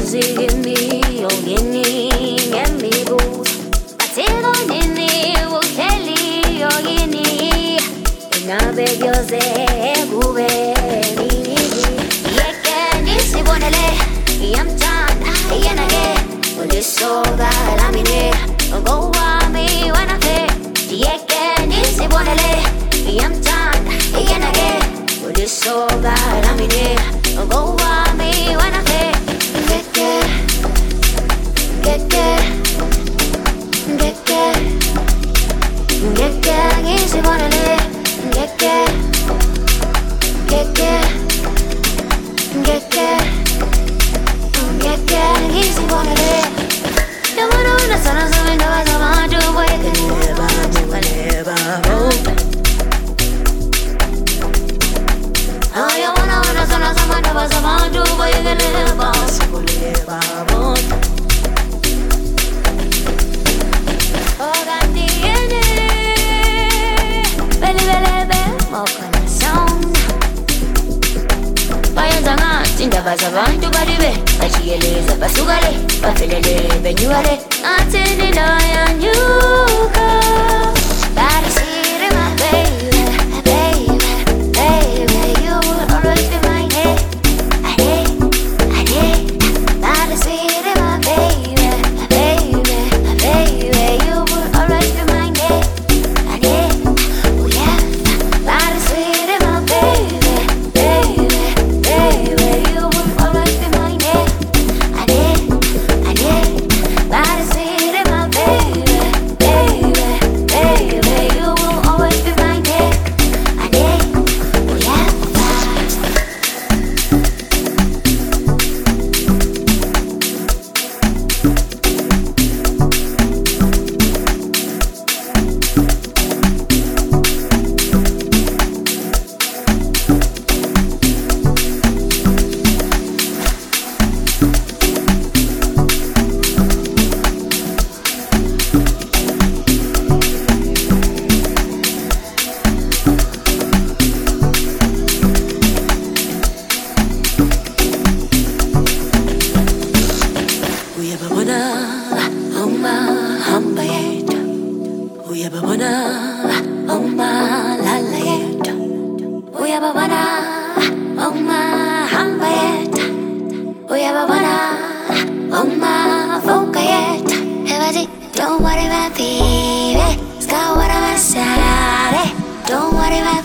Usigimi ogini emibu Batego nini ukeli ogini Inabe gyose gube nini Yeke nisi bonele Yamchana yenage Ulisoga lamine Go wami wanafe Yeke nisi bonele Yamchana yenage Ulisoga lamine Go wami wanafe Abantu baribe bachiyeleza basugale bafelele benyuale atini nayanyuka Barisire my baby, baby, baby You will always be my head Barisire my baby, baby, baby You will always be my head Oh yeah Barisire my baby, baby, baby You always be my name. I did. That is it, my baby, baby. You will always be my name. I did. Oh yeah. Don't worry about baby, it's got what I'm inside. Don't worry about